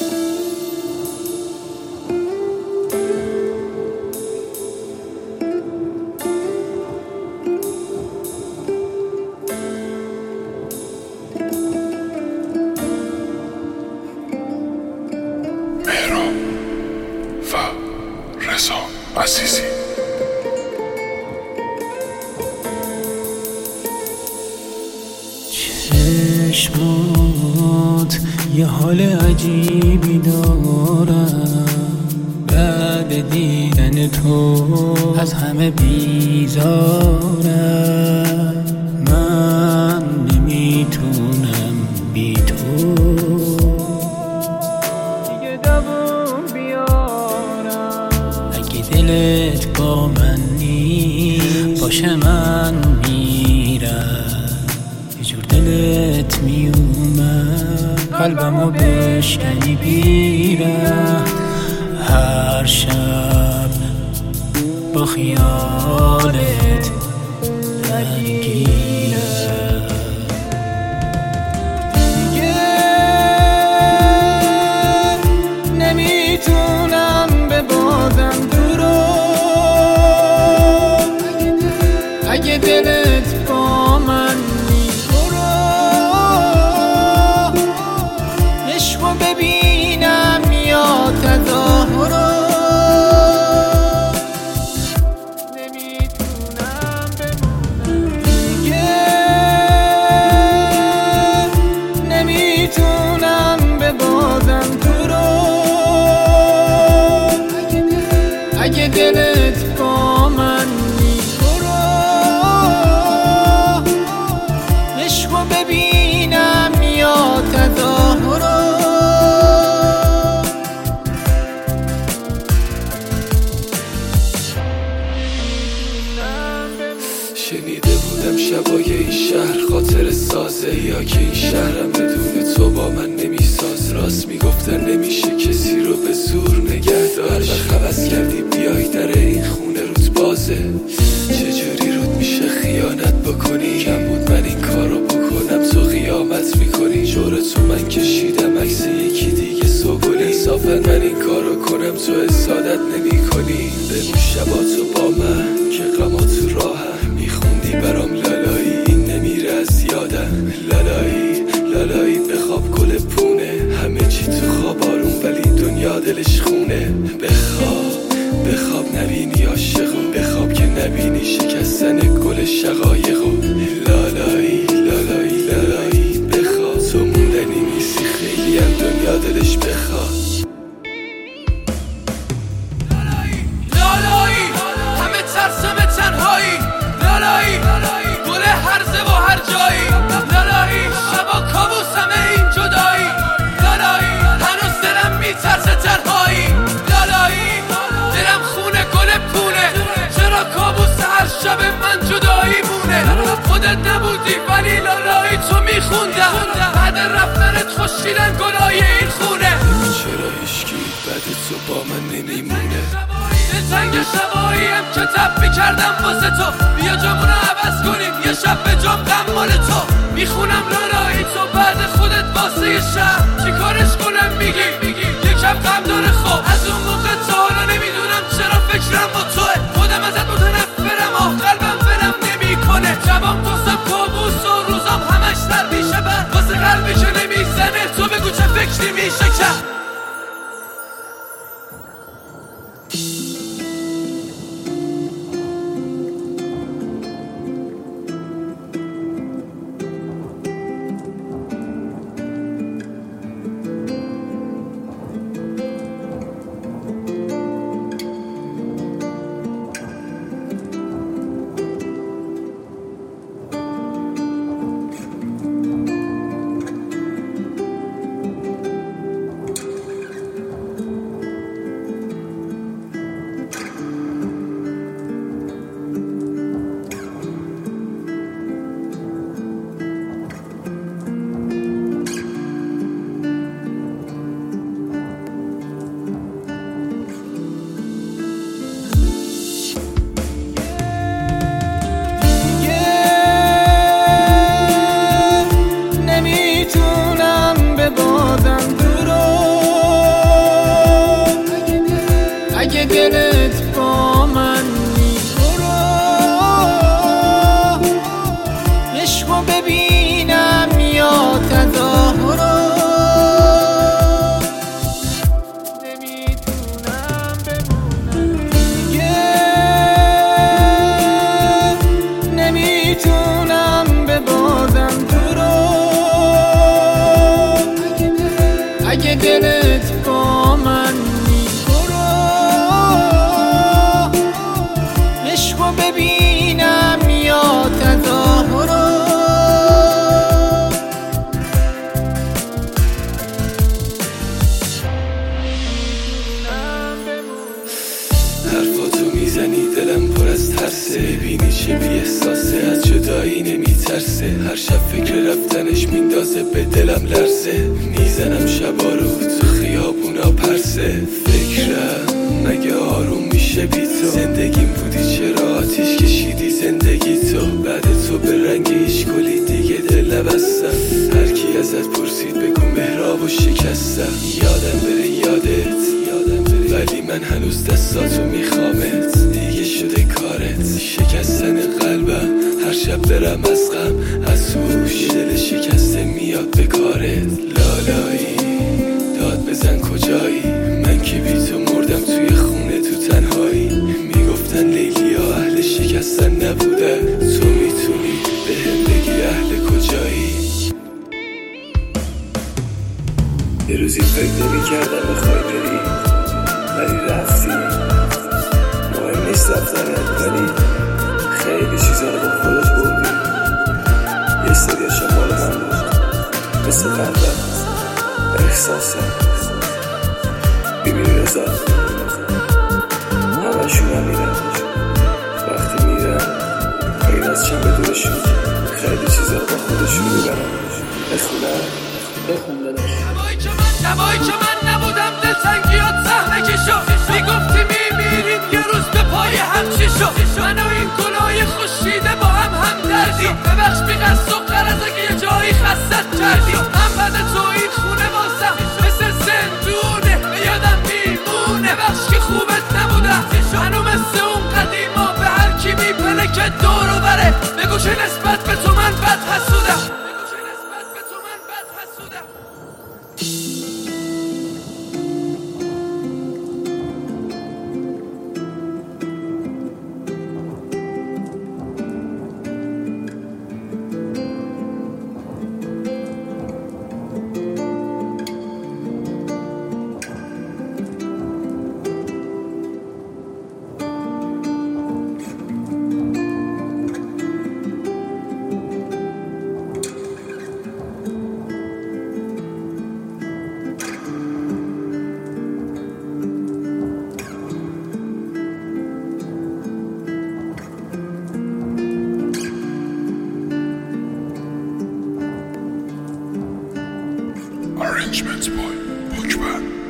عزیزی چشمات یه حال عجیبی دارم، بعد دیدن تو از همه بیزارم. من نمیتونم بی تو دیگه دووم بیارم. اگه دلت با من نیست باشه من میرم، یه جور دلت میومد قلبمو بشکنی بیرم. هر شب با خیالت درگیرم. دیگه نمیتونم ببازم تو رو، اگه دلت با من نیست برو. عشقو ببینم یا تظاهرو، نمیتونم بمونم. دیگه نمیتونم ببازم تو رو، اگه دلت با من نیست برو. عشقو ببینم یا تظاهرو. شنیده بودم شبای این شهر خاطر سازه، یا که این شهرم بدون تو با من نمیساز. راست میگفتن نمیشه کسی رو به زور نگه داشت. خبس کردی بیای در این خونه روت بازه، چجوری رود میشه خیانت بکنی؟ کم بود من این کارو بکنم تو قیامت میکنی. جور تو من کشیدم عکس یکی دیگه سوگلی، انصافا من این کارو کنم تو حسادت نمی کنی. بگو شبا تو با من که غما تو راهم میخوندی برام لالایی، این نمیره از یادم. لالایی لالایی بخواب گل پونه، همه چی تو خواب آروم ولی دنیا دلش خونه. بخواب بخواب نبینی عاشقو، بخواب که نبینی شکستن گل شقایقو. لالایی لالایی لالایی بخواب، تو موندنی نیستی خیلی هم دنیا دلش بخواد. لالایی همه ترسم تنهایی، لالایی گل هرزه و هر جایی، لالایی شبا کابوسمه این جدایی، لالایی هنوز دلم میترسه تنهایی، لالایی دلم خونه گل پونه، چرا کابوس هر شب من جدایی مونه. خودت نبودی ولی لالایی تو میخوندم، بعد رفتنت خوشیدن گلای این خونه. چرا هیچکی بعد تو با من نمیمونه؟ تنگ شباییم که تب میکردم واسه تو، بیا جامونو عوض کنیم یه شب به جام غم مال تو. میخونم لالایی تو بعد خودت واسه یه شب، چی کارش کنم میگی یکم غم داره. خب از اون موقع تا حالا نمیدونم چرا فکرم با توه، خودم ازت متنفرم آه قلبم ولم نمیکنه. شبام دوستم کابوس و روزام همش در میشه بر، واسه قلبی که نمیزنه تو بگو چه فکری میشه کرد. تازه به دلم لرزه، میزنم شبا رو تو خیابونا پرسه. فکرم مگه آروم میشه بی تو؟ زندگیم بودی چرا آتیش کشیدی زندگی تو؟ بعد تو به رنگ اشکالی دیگه دل نبستم. هر کی ازت پرسید بگو مهرابو شکستم. یادم بره یادت ولی من هنوز دستاتو میخوامت. دیگه شده کارت شکستن قلبم، هر شب برم از غم از هوش. دل شکسته میاد به کارت. لالایی داد بزن کجایی؟ من که بی تو مردم توی خونه تو تنهایی. میگفتن لیلیا اهل شکستن نبوده، تو میتونی به هم بگی اهل کجایی؟ یه روزی فکر نمی کردم بخوای بری ولی رفتی. مهم نیست رفتنت ولی خیلی چیزا رو با خودت بردی. یه سریاشا مال من بود مثل قلبم احساسم. ببین رضا همشون هم میرن، وقتی میرن غیر از چند دورشون خیلی چیزا رو با خودشون میبرن. بخون داداش. شبایی که من نبودم دلتنگیات زهمه کشو. میگفتی میمیریم یه روز به پای هم چی شو؟ من و این گناه خوشیده با هم دردی. ببخش بی قصد و غرض اگه یه جایی خستت کردی. من بعد تو این خونه بازم مثل زندونه به یادم میمونه. بخش که خوبت نبودم منو مثل اون قدیما به هر کی میپله که دورو بره بگو که نسبت به تو من بد حسودم. Arrangements by Bookman.